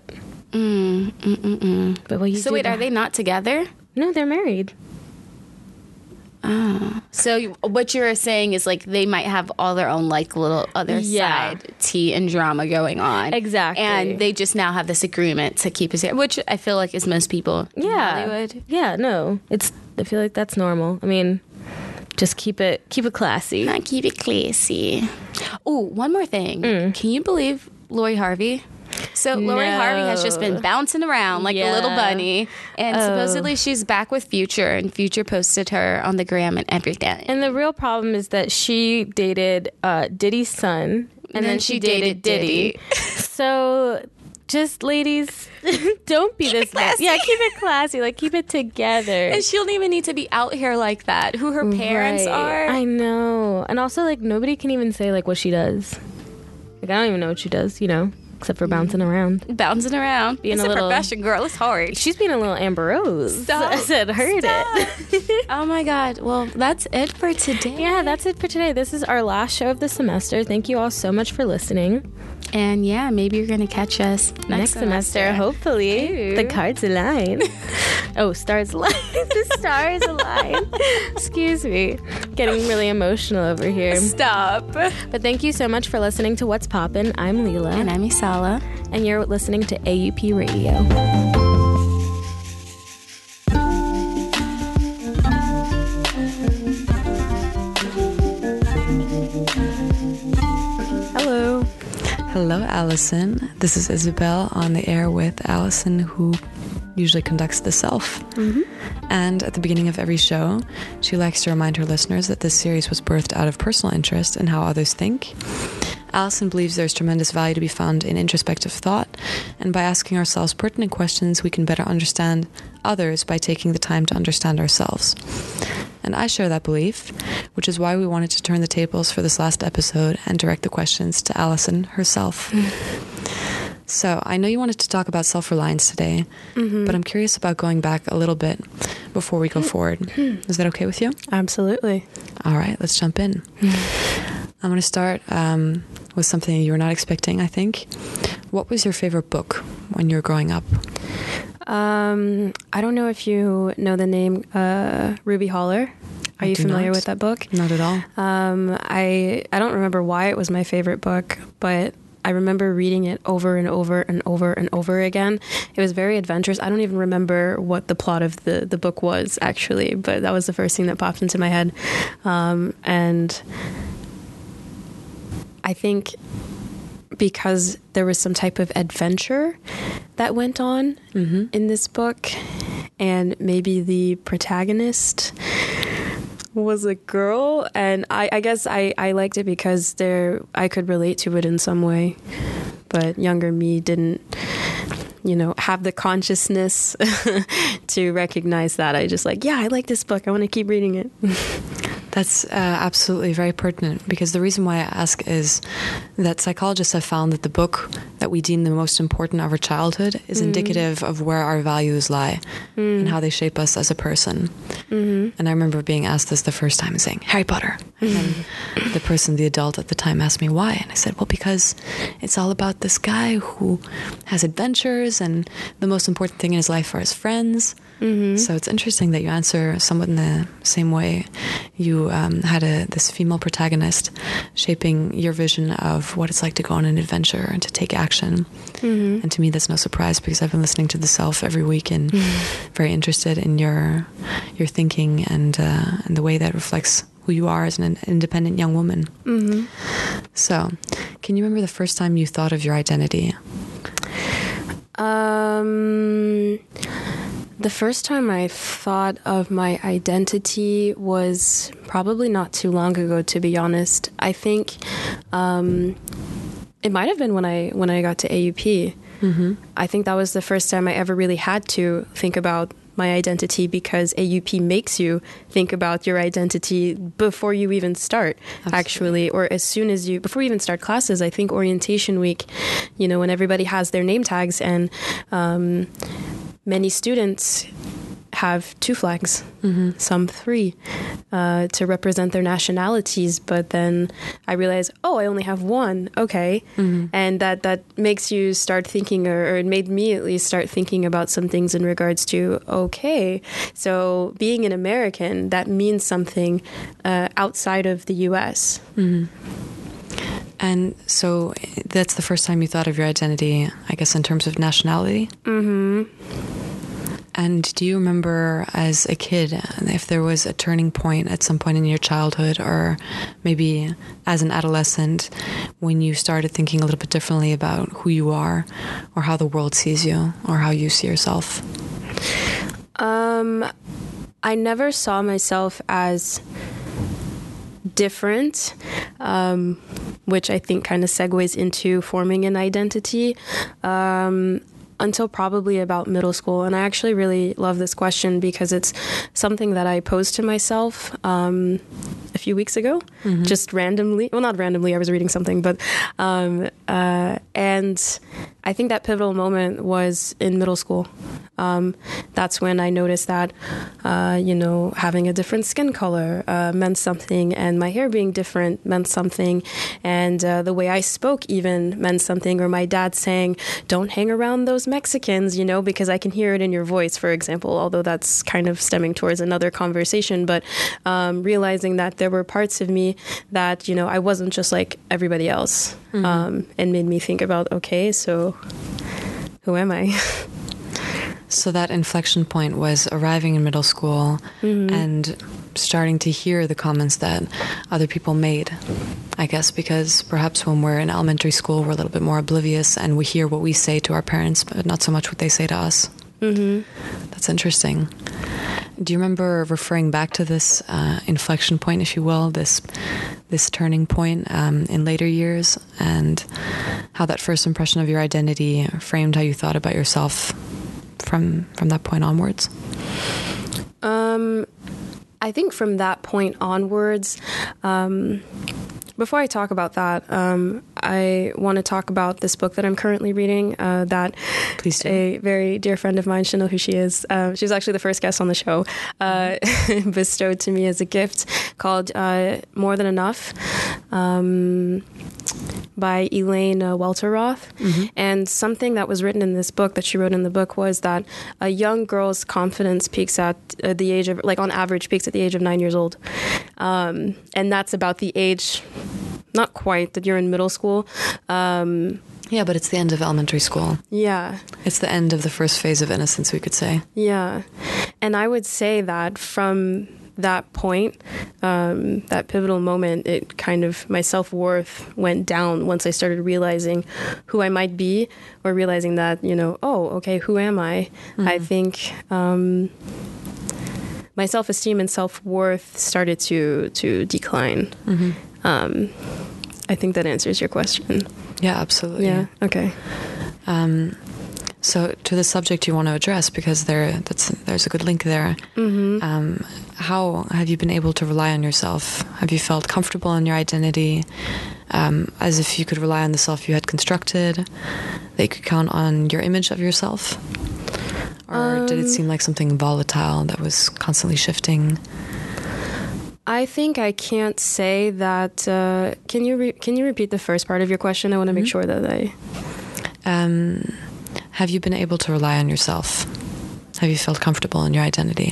Mm, mm, mm, mm. But what you So do wait, that- are they not together? No, they're married. Oh. So you, what you're saying is like they might have all their own like little other Yeah. side tea and drama going on. Exactly. And they just now have this agreement to keep it together, which I feel like is most people in Yeah. Hollywood. Yeah. No, it's. I feel like that's normal. I mean, just keep it keep it classy. Not keep it classy. Oh, one more thing. Mm. Can you believe Lori Harvey? So Lori No. Harvey has just been bouncing around like a little Yeah. bunny, and Oh. supposedly she's back with Future, and Future posted her on the gram and everything. And the real problem is that she dated uh, Diddy's son, and, then, she dated, Diddy. So, just ladies, don't be this. classy. Yeah, keep it classy. Like keep it together. And she don't even need to be out here like that. Who her parents Right. are. I know. And also, like nobody can even say like what she does. Like I don't even know what she does. You know, except for bouncing around. Bouncing around. Being it's a a, little- profession, girl. It's hard. She's being a little Amber Rose. Stop. I said, heard it. Oh my God. Well, that's it for today. Yeah, that's it for today. This is our last show of the semester. Thank you all so much for listening. And yeah, maybe you're going to catch us next, Next semester, hopefully. Ooh. The cards align. Oh, stars align. The stars align. Excuse me. Getting really emotional over here. Stop. But thank you so much for listening to What's Poppin'. I'm Leela. And I'm Isala. And you're listening to A U P Radio. Hello. Hello, Allison. This is Isabel on the air with Allison, who usually conducts the self. Mm-hmm. And at the beginning of every show, she likes to remind her listeners that this series was birthed out of personal interest in how others think. Allison believes there's tremendous value to be found in introspective thought, and by asking ourselves pertinent questions, we can better understand others by taking the time to understand ourselves. And I share that belief, which is why we wanted to turn the tables for this last episode and direct the questions to Allison herself. So, I know you wanted to talk about self-reliance today, Mm-hmm. but I'm curious about going back a little bit before we go forward. Is that okay with you? Absolutely. All right, let's jump in. I'm going to start um, with something you were not expecting, I think. What was your favorite book when you were growing up? Um, I don't know if you know the name uh, Ruby Holler. Are I you do familiar not. with that book? Not at all. Um, I I don't remember why it was my favorite book, but I remember reading it over and over and over and over again. It was very adventurous. I don't even remember what the plot of the, the book was, actually, but that was the first thing that popped into my head. Um, and I think because there was some type of adventure that went on mm-hmm. in this book, and maybe the protagonist was a girl, and I, I guess I, I liked it because there I could relate to it in some way, but younger me didn't, you know, have the consciousness to recognize that. I just like, yeah, I like this book. I want to keep reading it. That's uh, absolutely very pertinent, because the reason why I ask is that psychologists have found that the book that we deem the most important of our childhood is Mm-hmm. indicative of where our values lie Mm. and how they shape us as a person. Mm-hmm. And I remember being asked this the first time and saying, Harry Potter. And then the person, the adult at the time, asked me why. And I said, well, because it's all about this guy who has adventures, and the most important thing in his life are his friends. Mm-hmm. So it's interesting that you answer somewhat in the same way. You um, had a this female protagonist shaping your vision of what it's like to go on an adventure and to take action. Mm-hmm. And to me, that's no surprise, because I've been listening to The Self every week and Mm-hmm. very interested in your your thinking and uh, and the way that reflects who you are as an independent young woman. Mm-hmm. So, can you remember the first time you thought of your identity? Um, the first time I thought of my identity was probably not too long ago, to be honest. I think um, it might have been when I when I got to A U P. Mm-hmm. I think that was the first time I ever really had to think about my identity, because A U P makes you think about your identity before you even start, Absolutely. actually, or as soon as you, before you even start classes. I think orientation week, you know, when everybody has their name tags, and um, many students have two flags, mm-hmm. some three, uh, to represent their nationalities. But then I realized, oh, I only have one. Okay. Mm-hmm. And that, that makes you start thinking, or, or it made me at least start thinking about some things in regards to, okay, so being an American, that means something uh, outside of the U S. Mm-hmm. And so that's the first time you thought of your identity, I guess, in terms of nationality? Mm-hmm. And do you remember as a kid if there was a turning point at some point in your childhood, or maybe as an adolescent, when you started thinking a little bit differently about who you are, or how the world sees you, or how you see yourself? Um, I never saw myself as different, um, which I think kind of segues into forming an identity. Um, until probably about middle school. And I actually really love this question, because it's something that I posed to myself um, a few weeks ago, mm-hmm. just randomly. Well, not randomly, I was reading something, but um, uh, and I think that pivotal moment was in middle school. Um, that's when I noticed that, uh, you know, having a different skin color uh, meant something, and my hair being different meant something, and uh, the way I spoke even meant something, or my dad saying, don't hang around those Mexicans, you know, because I can hear it in your voice, for example, although that's kind of stemming towards another conversation, but um, realizing that there were parts of me that, you know, I wasn't just like everybody else, mm-hmm. um, and made me think about, okay, so who am I? So that inflection point was arriving in middle school mm-hmm. and starting to hear the comments that other people made, I guess, because perhaps when we're in elementary school, we're a little bit more oblivious and we hear what we say to our parents, but not so much what they say to us. Mm-hmm. That's interesting. Do you remember referring back to this uh, inflection point, if you will, this this turning point um, in later years, and how that first impression of your identity framed how you thought about yourself from from that point onwards? Um, I think from that point onwards, um, before I talk about that, um, I want to talk about this book that I'm currently reading uh, that a very dear friend of mine, she'll know who she is. Uh, she was actually the first guest on the show, uh, bestowed to me as a gift, called uh, More Than Enough, um, by Elaine uh, Welteroth. Mm-hmm. And something that was written in this book, that she wrote in the book, was that a young girl's confidence peaks at uh, the age of, like on average, peaks at the age of nine years old. Um, and that's about the age, not quite, that you're in middle school. Um, yeah, but it's the end of elementary school. Yeah. It's the end of the first phase of innocence, we could say. Yeah. And I would say that from that point, um, that pivotal moment, it kind of, my self-worth went down once I started realizing who I might be, or realizing that, you know, oh, okay, who am I? Mm-hmm. I think um, my self-esteem and self-worth started to, to decline. Mm-hmm. Um, I think that answers your question. Yeah, absolutely. Yeah, okay. Um, so to the subject you want to address, because there, that's, there's a good link there. Mm-hmm. Um, how have you been able to rely on yourself? Have you felt comfortable in your identity, um, as if you could rely on the self you had constructed, that you could count on your image of yourself? Or um, did it seem like something volatile that was constantly shifting? I think I can't say that. Uh, can you re- can you repeat the first part of your question? I want to mm-hmm. make sure that I... Um, have you been able to rely on yourself? Have you felt comfortable in your identity?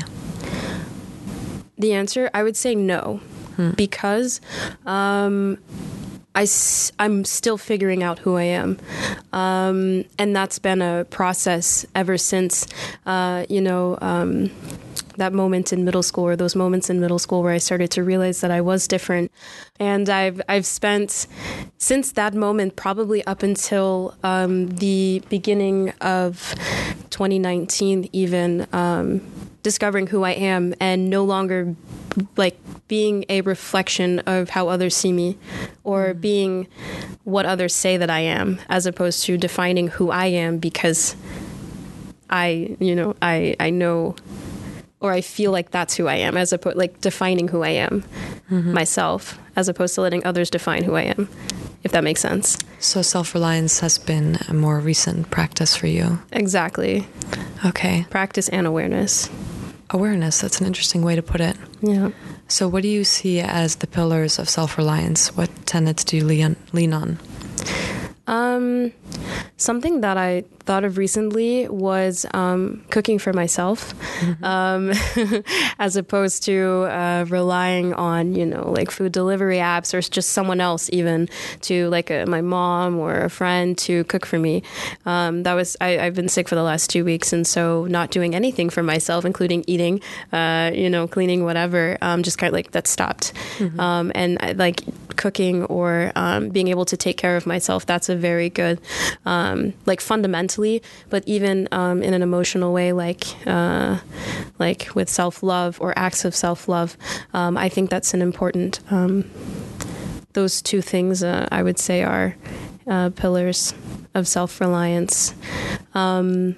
The answer, I would say no. Hmm. Because um, I, I'm still figuring out who I am. Um, and that's been a process ever since, uh, you know... Um, that moment in middle school, or those moments in middle school where I started to realize that I was different. And I've I've spent, since that moment, probably up until um, the beginning of twenty nineteen even, um, discovering who I am and no longer like being a reflection of how others see me, or being what others say that I am, as opposed to defining who I am because I, you know, I, I know... or I feel like that's who I am, as opposed like defining who I am mm-hmm. myself, as opposed to letting others define who I am, if that makes sense. So self-reliance has been a more recent practice for you. Exactly. Okay. Practice and awareness. Awareness, that's an interesting way to put it. Yeah. So what do you see as the pillars of self-reliance? What tenets do you lean, lean on? Um, something that I thought of recently was um, cooking for myself, mm-hmm. um, as opposed to uh, relying on, you know, like food delivery apps or just someone else, even to like a, my mom or a friend to cook for me. Um, that was I, I've been sick for the last two weeks, and so not doing anything for myself, including eating, uh, you know, cleaning, whatever, um, just kind of like that stopped. Mm-hmm. Um, and I, like cooking or um, being able to take care of myself, that's a very good, um, like fundamentally, but even um, in an emotional way, like uh, like with self-love or acts of self-love, um, I think that's an important, um, those two things uh, I would say are uh, pillars of self-reliance. Um,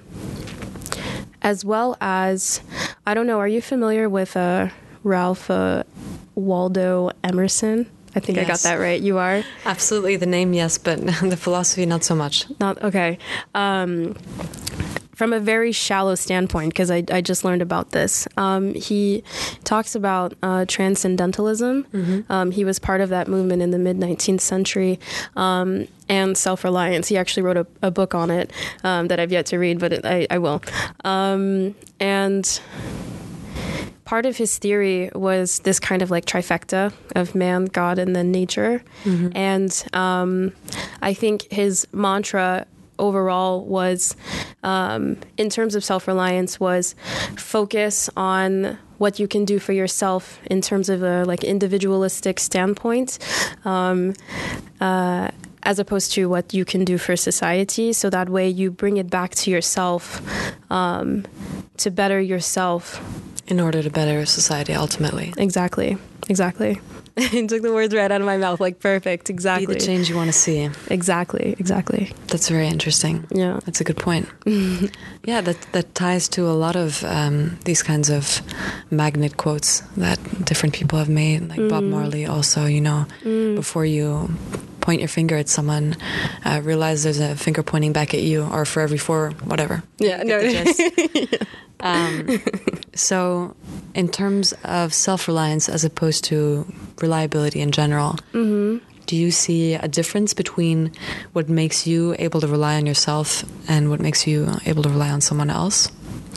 as well as, I don't know, are you familiar with uh, Ralph uh, Waldo Emerson? I think yes. I got that right. You are? Absolutely. The name, yes, but the philosophy, not so much. Not okay. Um, from a very shallow standpoint, because I, I just learned about this, um, he talks about uh, transcendentalism. Mm-hmm. Um, he was part of that movement in the mid-nineteenth century. Um, and self-reliance. He actually wrote a, a book on it um, that I've yet to read, but it, I, I will. Um, and... part of his theory was this kind of like trifecta of man, God, and then nature. Mm-hmm. And um, I think his mantra overall was, um, in terms of self-reliance, was focus on what you can do for yourself in terms of a like individualistic standpoint, um, uh, as opposed to what you can do for society. So that way you bring it back to yourself um, to better yourself. In order to better society, ultimately. Exactly. Exactly. You took the words right out of my mouth. Like, perfect. Exactly. Be the change you want to see. Exactly. Exactly. That's very interesting. Yeah. That's a good point. Yeah, that that ties to a lot of um, these kinds of magnet quotes that different people have made. Like mm. Bob Marley also, you know, mm. before you point your finger at someone, uh, realize there's a finger pointing back at you, or for every four, whatever. Yeah, no. yeah. Um, so, in terms of self-reliance as opposed to reliability in general, mm-hmm. do you see a difference between what makes you able to rely on yourself and what makes you able to rely on someone else?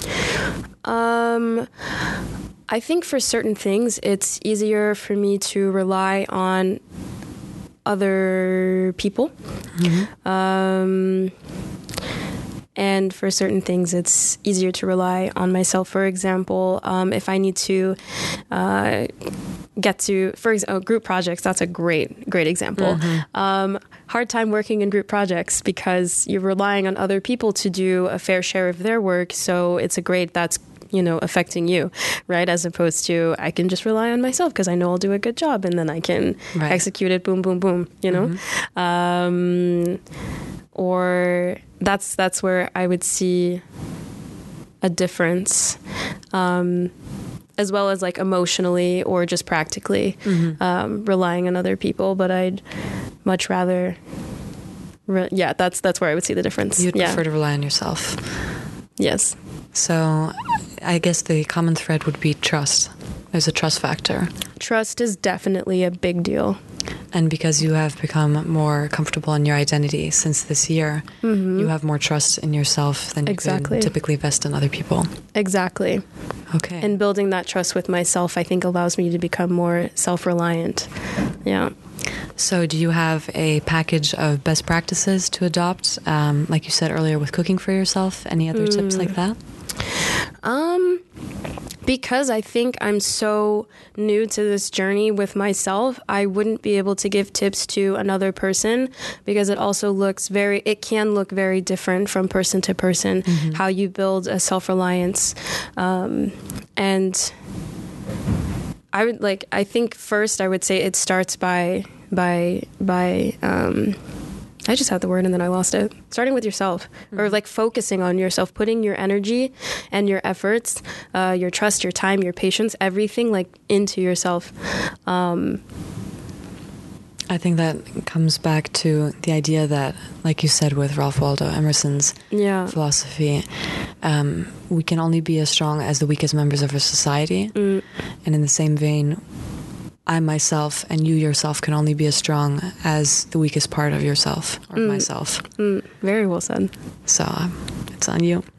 Um, I think for certain things, it's easier for me to rely on other people. Mm-hmm. Um, and for certain things, it's easier to rely on myself. For example, um, if I need to uh, get to, for example, group projects, that's a great, great example. Mm-hmm. Um, hard time working in group projects because you're relying on other people to do a fair share of their work. So it's a great, that's you know, affecting you, right? As opposed to, I can just rely on myself because I know I'll do a good job and then I can right. execute it, boom, boom, boom, you know? Mm-hmm. Um, or that's, that's where I would see a difference, um, as well as like emotionally or just practically, mm-hmm. um, relying on other people. But I'd much rather, re- yeah, that's, that's where I would see the difference. You'd yeah. prefer to rely on yourself. Yes. So I guess the common thread would be trust. There's a trust factor. Trust is definitely a big deal. And because you have become more comfortable in your identity since this year, mm-hmm. you have more trust in yourself than you exactly. could typically invest in other people. Exactly. Okay. And building that trust with myself, I think, allows me to become more self-reliant. Yeah. So do you have a package of best practices to adopt? Um, like you said earlier with cooking for yourself, any other mm. tips like that? Um, because I think I'm so new to this journey with myself, I wouldn't be able to give tips to another person because it also looks very, it can look very different from person to person, mm-hmm. how you build a self-reliance. Um, and I would like, I think first I would say it starts by, by, by, um, I just had the word and then I lost it. Starting with yourself, mm-hmm. or like focusing on yourself, putting your energy and your efforts, uh, your trust, your time, your patience, everything like into yourself. Um, I think that comes back to the idea that, like you said with Ralph Waldo Emerson's yeah. philosophy, um, we can only be as strong as the weakest members of a society. Mm. And in the same vein, I myself and you yourself can only be as strong as the weakest part of yourself or mm. myself. Mm. Very well said. So um, it's on you.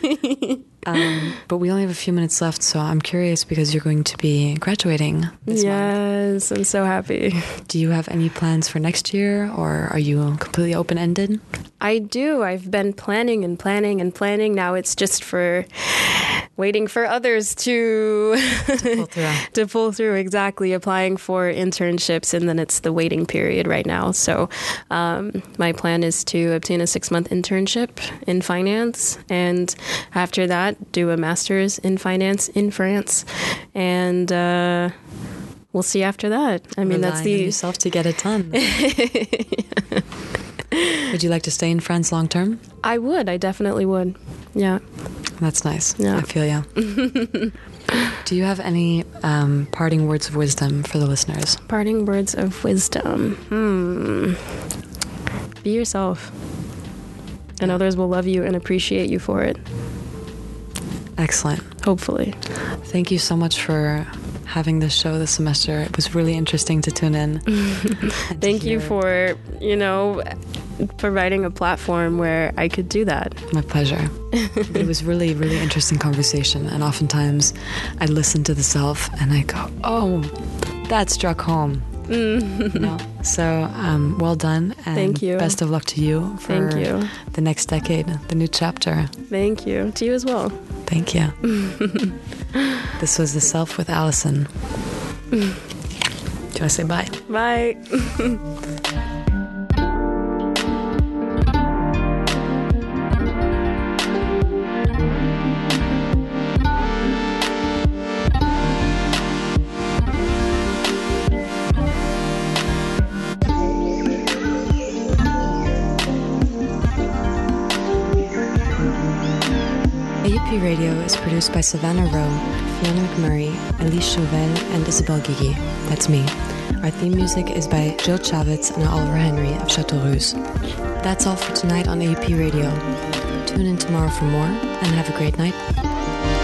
um, but we only have a few minutes left, so I'm curious because you're going to be graduating this yes, month. I'm so happy. Do you have any plans for next year, or are you completely open-ended? I do. I've been planning and planning and planning. Now it's just for waiting for others to to pull through. to pull through, exactly. Applying for internships, and then it's the waiting period right now. So um, my plan is to obtain a six-month internship in finance, and after that, do a master's in finance in France. And uh, we'll see after that. I mean, Relying that's the on yourself to get it done. Would you like to stay in France long term? I would. I definitely would. Yeah. That's nice. Yeah. I feel ya. Do you have any um, parting words of wisdom for the listeners? Parting words of wisdom. Hmm. Be yourself. And others will love you and appreciate you for it. Excellent. Hopefully. Thank you so much for having this show this semester. It was really interesting to tune in. Thank you for, you know, providing a platform where I could do that. My pleasure. It was really, really interesting conversation. And oftentimes I listen to the self and I go, oh, that struck home. Mm. You know? So um, well done. And thank you. Best of luck to you for thank you. The next decade, the new chapter. Thank you. To you as well. Thank you. This was The Self with Allison. Do you want to say bye? Bye. A U P Radio is produced by Savannah Rowe, Fiona McMurray, Elise Chauvel, and Isabel Gigi. That's me. Our theme music is by Jill Chavitz and Oliver Henry of Chateau Rouge. That's all for tonight on A U P Radio. Tune in tomorrow for more, and have a great night.